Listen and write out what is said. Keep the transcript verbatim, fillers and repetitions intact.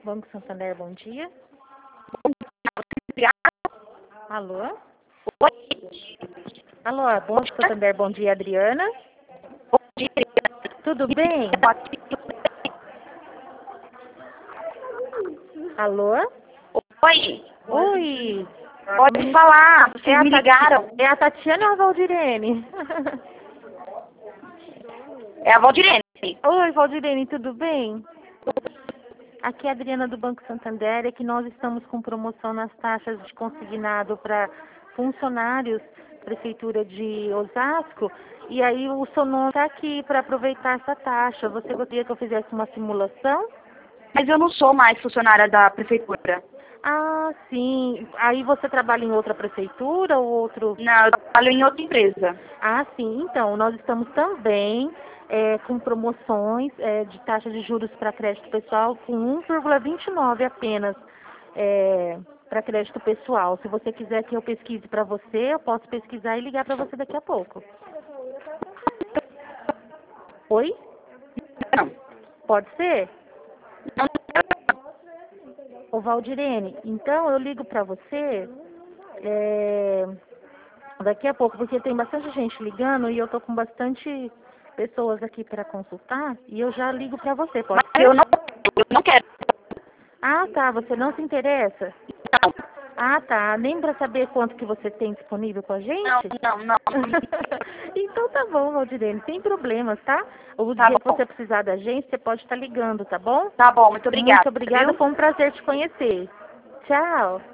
Banco Santander, bom dia. dia. Alô? Oi. Alô, Banco Santander, bom dia, Adriana. Bom dia. Tudo bem? Alô? Oi. Oi. Pode falar, vocês É a me Tati- ligaram. É a Tatiana ou a Valdirene? É a Valdirene. Oi, Valdirene, tudo bem? Aqui é a Adriana do Banco Santander, é que nós estamos com promoção nas taxas de consignado para funcionários da Prefeitura de Osasco, e aí o seu nome está aqui para aproveitar essa taxa. Você gostaria que eu fizesse uma simulação? Mas eu não sou mais funcionária da prefeitura. Ah, sim. Aí você trabalha em outra prefeitura ou outro... Não, eu trabalho em outra empresa. Ah, sim. Então, nós estamos também é, com promoções é, de taxa de juros para crédito pessoal com um vírgula vinte e nove apenas é, para crédito pessoal. Se você quiser que eu pesquise para você, eu posso pesquisar e ligar para você daqui a pouco. Oi? Não. Pode ser? Não. Ô, Valdirene, então eu ligo para você é, daqui a pouco, porque tem bastante gente ligando e eu tô com bastante pessoas aqui para consultar e eu já ligo para você, pode Mas ser? eu não, eu não quero. Ah, tá, você não se interessa? Não. Ah, tá, nem para saber quanto que você tem disponível com a gente? Não, não, não. Então tá bom, Valdirene, sem problemas, tá? O Tá dia que bom. você precisar da gente, você pode estar ligando, tá bom? Tá bom, muito obrigada. Muito obrigada, Viu? foi um prazer te conhecer. Tchau.